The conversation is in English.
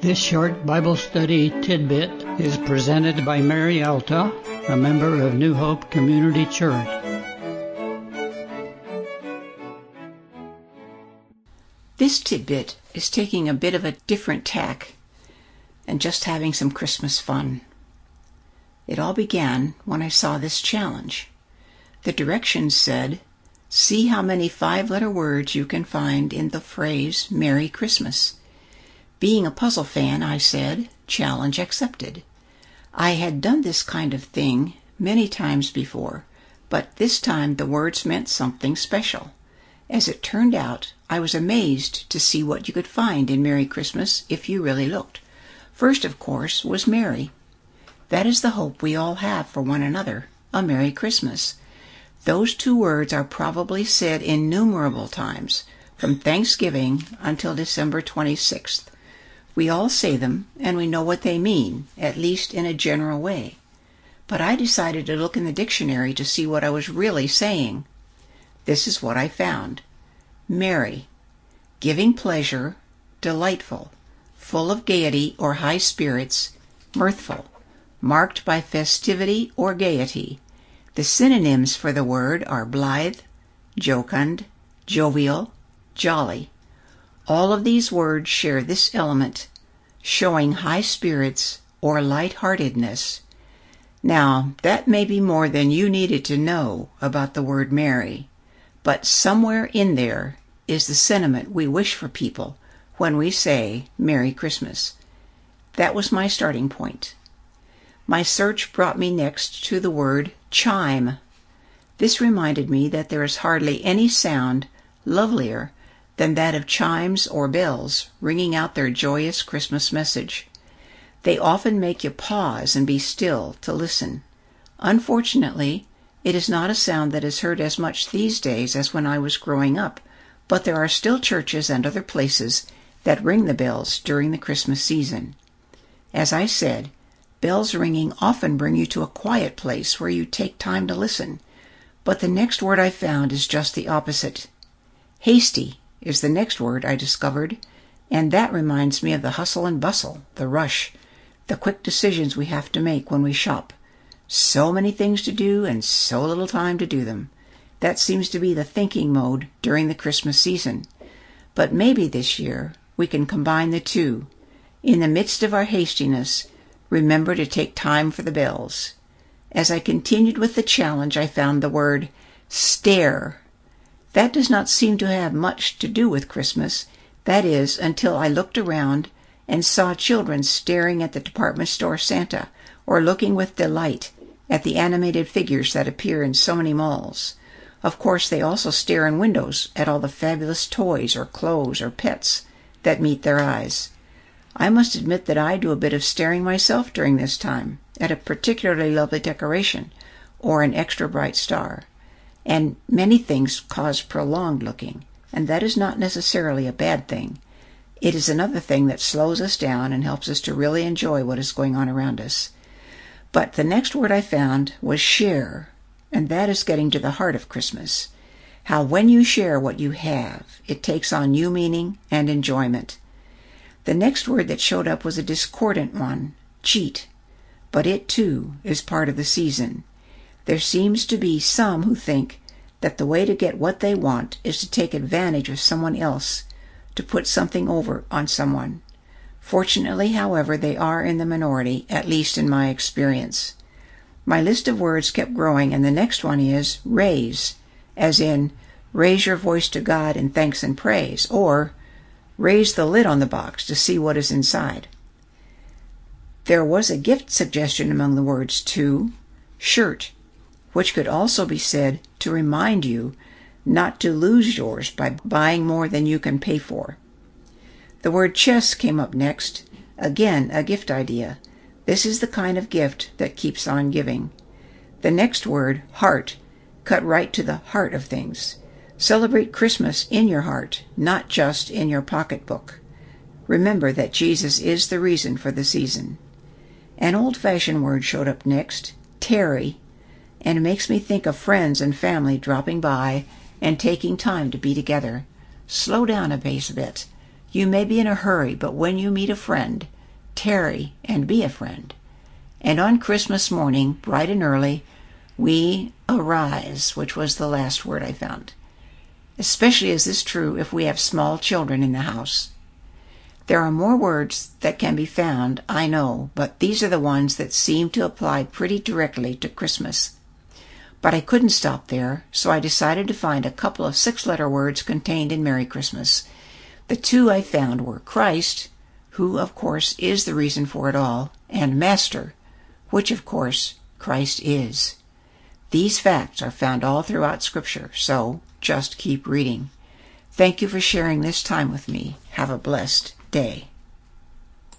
This short Bible study tidbit is presented by Mary Alta, a member of New Hope Community Church. This tidbit is taking a bit of a different tack and just having some Christmas fun. It all began when I saw this challenge. The directions said, see how many 5-letter words you can find in the phrase Merry Christmas. Being a puzzle fan, I said, challenge accepted. I had done this kind of thing many times before, but this time the words meant something special. As it turned out, I was amazed to see what you could find in Merry Christmas if you really looked. First, of course, was Mary. That is the hope we all have for one another, a Merry Christmas. Those 2 words are probably said innumerable times, from Thanksgiving until December 26th. We all say them, and we know what they mean, at least in a general way. But I decided to look in the dictionary to see what I was really saying. This is what I found. Merry, giving pleasure, delightful, full of gaiety or high spirits, mirthful, marked by festivity or gaiety. The synonyms for the word are blithe, jocund, jovial, jolly. All of these words share this element, showing high spirits or light-heartedness. Now, that may be more than you needed to know about the word merry, but somewhere in there is the sentiment we wish for people when we say Merry Christmas. That was my starting point. My search brought me next to the word chime. This reminded me that there is hardly any sound lovelier than that of chimes or bells ringing out their joyous Christmas message. They often make you pause and be still to listen. Unfortunately, it is not a sound that is heard as much these days as when I was growing up, but there are still churches and other places that ring the bells during the Christmas season. As I said, bells ringing often bring you to a quiet place where you take time to listen, but the next word I found is just the opposite. Hasty is the next word I discovered, and that reminds me of the hustle and bustle, the rush, the quick decisions we have to make when we shop. So many things to do and so little time to do them. That seems to be the thinking mode during the Christmas season. But maybe this year we can combine the two. In the midst of our hastiness, remember to take time for the bells. As I continued with the challenge, I found the word stare. That does not seem to have much to do with Christmas, that is, until I looked around and saw children staring at the department store Santa or looking with delight at the animated figures that appear in so many malls. Of course, they also stare in windows at all the fabulous toys or clothes or pets that meet their eyes. I must admit that I do a bit of staring myself during this time at a particularly lovely decoration or an extra bright star. And many things cause prolonged looking, and that is not necessarily a bad thing. It is another thing that slows us down and helps us to really enjoy what is going on around us. But the next word I found was share, and that is getting to the heart of Christmas. How when you share what you have, it takes on new meaning and enjoyment. The next word that showed up was a discordant one, cheat, but it too is part of the season. There seems to be some who think that the way to get what they want is to take advantage of someone else, to put something over on someone. Fortunately, however, they are in the minority, at least in my experience. My list of words kept growing, and the next one is raise, as in raise your voice to God in thanks and praise, or raise the lid on the box to see what is inside. There was a gift suggestion among the words too, shirt, which could also be said to remind you not to lose yours by buying more than you can pay for. The word chess came up next, again a gift idea. This is the kind of gift that keeps on giving. The next word, heart, cut right to the heart of things. Celebrate Christmas in your heart, not just in your pocketbook. Remember that Jesus is the reason for the season. An old-fashioned word showed up next, tarry, and it makes me think of friends and family dropping by and taking time to be together. Slow down a pace a bit. You may be in a hurry, but when you meet a friend, tarry and be a friend. And on Christmas morning, bright and early, we arise, which was the last word I found. Especially is this true if we have small children in the house. There are more words that can be found, I know, but these are the ones that seem to apply pretty directly to Christmas. But I couldn't stop there, so I decided to find a couple of 6-letter words contained in Merry Christmas. The two I found were Christ, who, of course, is the reason for it all, and Master, which, of course, Christ is. These facts are found all throughout Scripture, so just keep reading. Thank you for sharing this time with me. Have a blessed day.